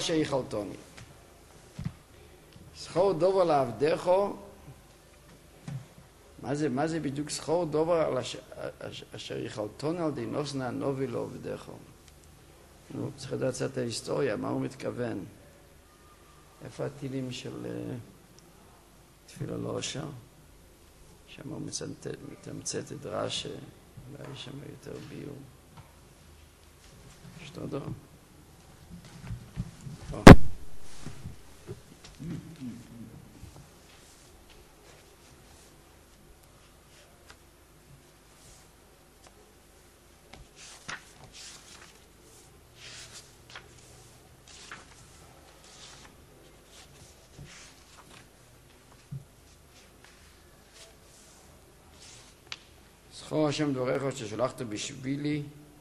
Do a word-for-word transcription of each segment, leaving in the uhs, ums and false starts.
שיכלתוני. זכור דובר לעבדךו, מה זה, מה זה בדיוק זכור דובר על אש, אש, אשר יכלתוני על די נוסנה הנובי לעבדךו? נו, צריך לדעת קצת את ההיסטוריה, מה הוא מתכוון? איפה הטילים של תפילה לא אשר? שם הוא מתמצת את רש"י, אולי שם יותר ביור. שתודו. זכור השם דבריך ששלחת בשבילי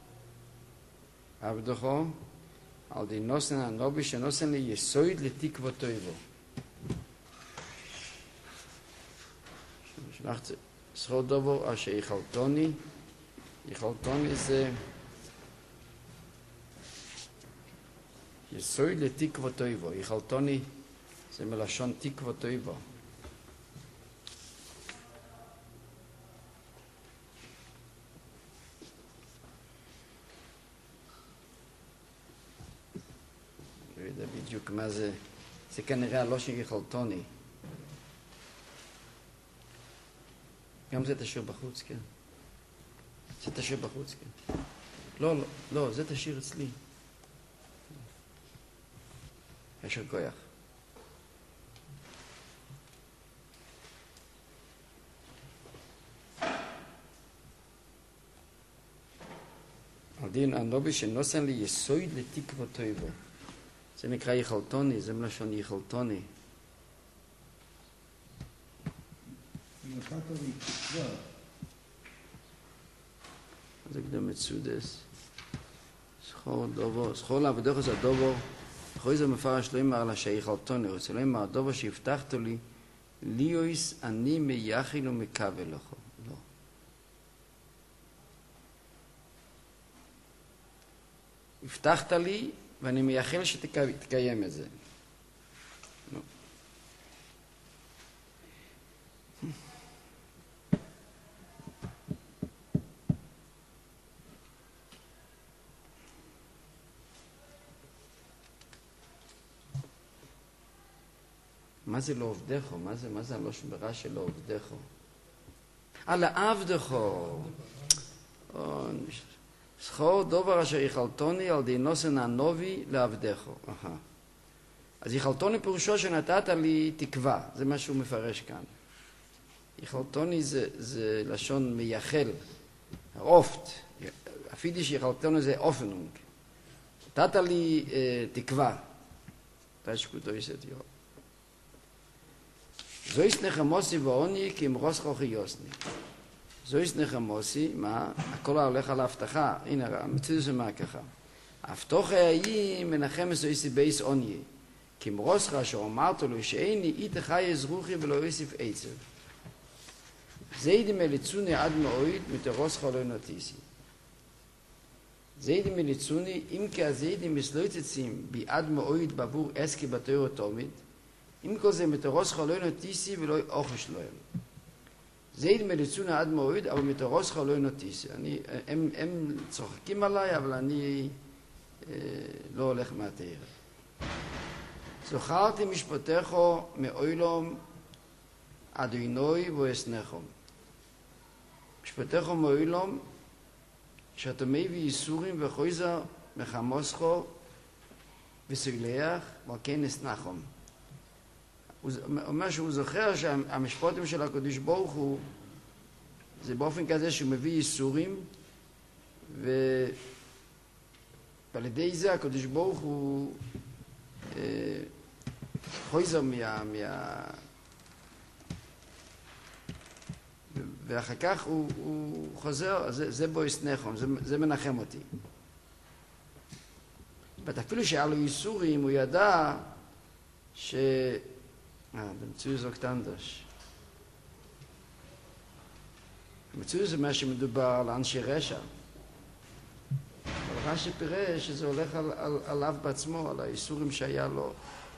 עבדךו על די נוסן הנובי שנוסן לי יסוד לתקוותו בו. שלחת זכור דובר אשר יכלתוני, יכלתוני זה יסוד לתקוותו בו. יכלתוני זה מלשון תקוותו בו. בדיוק מה זה, זה כנראה לא שיכלתוני. גם זה תשאיר בחוץ, כן. זה תשאיר בחוץ, כן. לא, לא, לא, זה תשאיר אצלי. יש כוח. הדין הנובי שנוסן לי יסוד לתקוותו בו. זה נקרא יכלתוני, זה מלשון יכלתוני. זה קדם מצודס. זכור דובו, זכור לעבדך זה הדובו, אחרי זה מפרש לא אמר לה שיכלתוני, רוצה לא אמר הדובו שהבטחת לי, ליויס אני מייחל ומקווה לך. לא. הבטחת לי, ואני מייחל שתקיים את זה. נו. מה זה לא עובדךו? מה זה, מה זה הלושן ברש"י לא עובדךו? על העבדךו. זכור דובר אשר יכלתוני על די נוסן הנובי לעבדךו. אז יכלתוני פירושו שנתת לי תקווה, זה מה שהוא מפרש כאן. יכלתוני זה, זה לשון מייחל, אופט, הפידיש יכלתוני זה אופנונג. נתת לי אה, תקווה, תשקוטו יסת יו. זו יש נחמוסי ועוני כי אמרוס כוחי יוסני. זו יש נחמוסי, מה? הכל הולך על ההבטחה. הנה, המציא זה מה ככה. ההבטוח היה מנחם מסויסי בייס עוני. כי אמרוס אשר אמרת לו שאיני איתך יזרוחי ולא יוסיף עצב. זיידי מליצוני עד מאויד מתרוס חלוי נוטיסי. זיידי מליצוני, אם כי הזיידי מסלויצצים בי עד מאויד בעבור עסקי בתוירו תומית, אם כל זה מתרוס חלוי נוטיסי ולא אוכש להם. זיידי מליצוני עד מאויד, אבל מתרוס חלוי נוטיסי. אני, הם, הם צוחקים עליי, אבל אני אה, לא הולך מהתאר. זוכרתי משפטךו מאוילום אדוינוי ואסנחום. משפטךו מאוילום שאתה מביא ייסורים וחויזר מחמוסכו וסוילח ועל כן אסנחום. הוא אומר שהוא זוכר שהמשפטים של הקדוש ברוך הוא זה באופן כזה שהוא מביא ייסורים ועל ידי זה הקדוש ברוך הוא חויזר מה... מה... ואחר כך הוא, הוא חוזר, זה, זה בו יסנחום, זה, זה מנחם אותי. אפילו שהיה לו ייסורים, הוא ידע ש... אה, במצוי זו קטנדש. במצוי זה מה שמדובר על אנשי רשע. רש"י פירש שזה הולך על, על, עליו בעצמו, על האיסורים שהיה לו.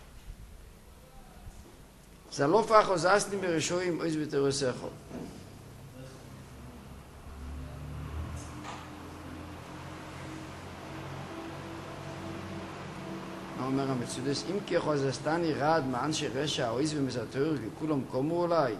זה לא פח עוזסנים ברשועים אויז ותרוסךו. מה אומר המצודס? אם כי חוזסתני רד מאנשי רשע אויז ומסתור וכולם קומו אולי.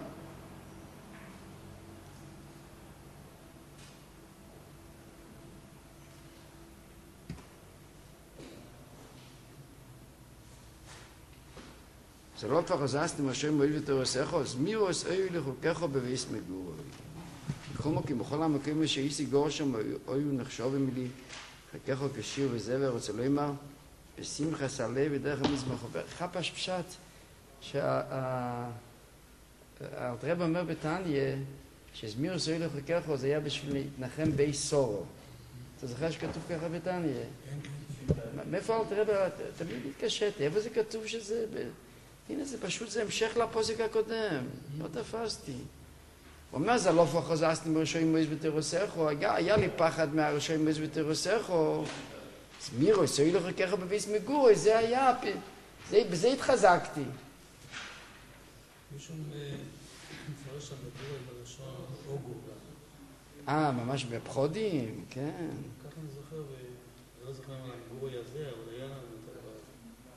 זה לא פח עוזסנים השם אויז ותרוסךו, אז מי עוש אוי לחוקךו בביס מגורוי. בכל מקום, בכל המקום שאיסי גור שם אוי ונחשובים לי חקךו כשיר וזבר רוצה לא אמר בשמחה סעלה ודרך המזמחו. חפש פשט שהרב אומר בתניא שזמיר עשוי לחקךו זה היה בשביל להתנחם בי סורו. אתה זוכר שכתוב ככה בתניא? מאיפה הרב תמיד מתקשט? איפה זה כתוב שזה? הנה זה פשוט זה המשך לפוסק הקודם. לא תפסתי. הוא אומר, זה לא פח עוזסנים ברשועים מויז ותרוסךו, היה לי פחד מהרשועים מויז ותרוסךו, אז מירו, עשוי לחקךו בביס מגורוי, זה היה, בזה התחזקתי. מישהו מפרש על מגורוי בלשון אוגו. אה, ממש בפחודים, כן. ככה אני זוכר, אני לא זוכר על המגורוי הזה, אבל היה לנו את הדבר הזה.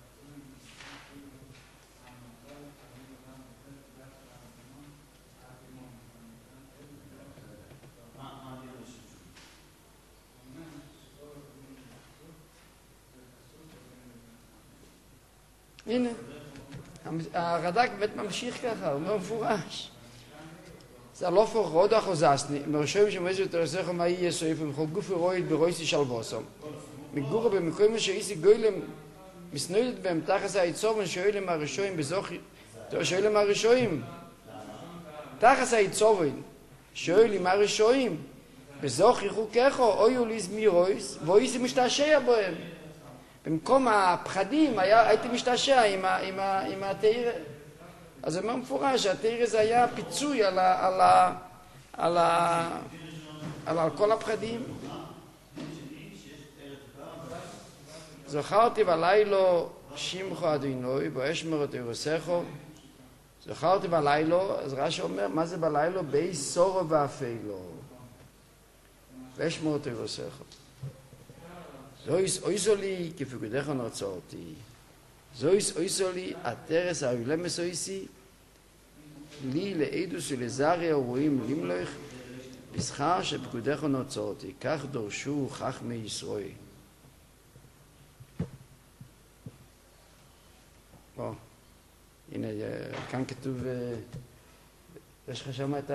הנה, הרד"ק באמת ממשיך ככה, הוא אומר מפורש. זה לא פח רוד אחוזסני, מרשועים שמויז ותרוסךו מה יהיה סויף, ומכל גופי רויד ברויסי שלבוסום. מגורה במקום שאיסי גוילם מסנוידת בהם תחס היצובן שואלם הרשועים בזוכי, שואלם הרשועים. תחס היצובן שואלם הרשועים בזוכי חוקךו, אויו ליז מירויס, ואיסי משתעשע בהם. במקום הפחדים היה, הייתי משתעשע עם, עם, עם התאיר. אז זה מאוד מפורש שהתאיר הזה היה פיצוי על, ה, על, ה, על, ה, על, על כל הפחדים. זכרתי בלילו שמחו אדינוי ואשמרו תרוסךו. זכרתי בלילו, אז רש"י אומר, מה זה בלילו? בי סורו ואפילו. ואשמרו תרוסךו. זויס אויסולי כפקודך נרצורתי. זויס אויסולי התרס האילמס אויסי לי לעדוס ולזריה ורואים למלוך בשכר שפקודך נרצורתי. כך דורשו חכמי ישראל. בוא, הנה, כאן כתוב, יש לך שם את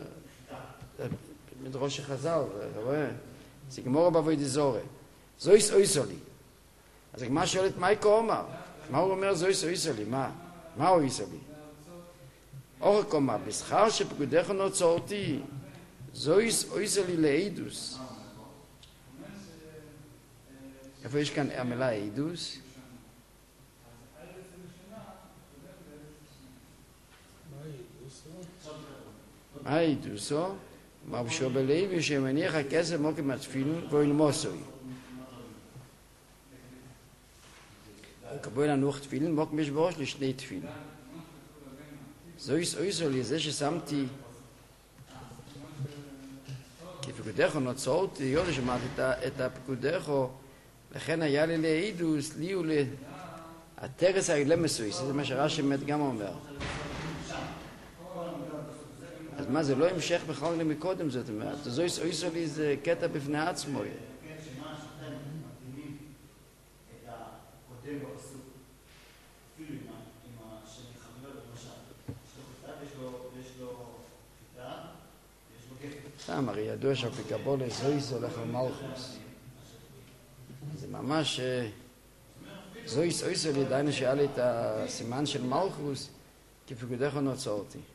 המדרוש שחז"ל, אתה רואה? זה גמורה בעבודת זרה. זויס אויסולי. אז הגמרא שואלת, מה יקרו אומר? מה הוא אומר זויס אויסולי? מה? מה הוא אויסולי? אורך אומר, בשכר שפקודך נרצורתי, זויס אויסולי לעדוס. איפה יש כאן המילה עדוס? מה עדוסו? אמר בשור בלוי שמניח הכסף מוקם התפילין ואילמוסוי. קבול הנוח תפילין, מוק יש בראש לשני תפילין. זויס אויסולי, זה ששמתי כפקודך נרצורתי, יודע שמעתי את הפקודך, לכן היה לי לעידוס, לי הוא התרס האילמס אויס, זה מה שרש"י באמת גם אומר. אז מה, זה לא המשך בכלל למקודם, זאת אומרת. זויס אויסולי זה קטע בפני עצמו. סתם, הרי ידוע שהפיקבולה זויס הולך על מלכוס. זה ממש... זויס אויסולי, דיינו שהיה לי את הסימן של מלכוס, כפקודך נרצורתי.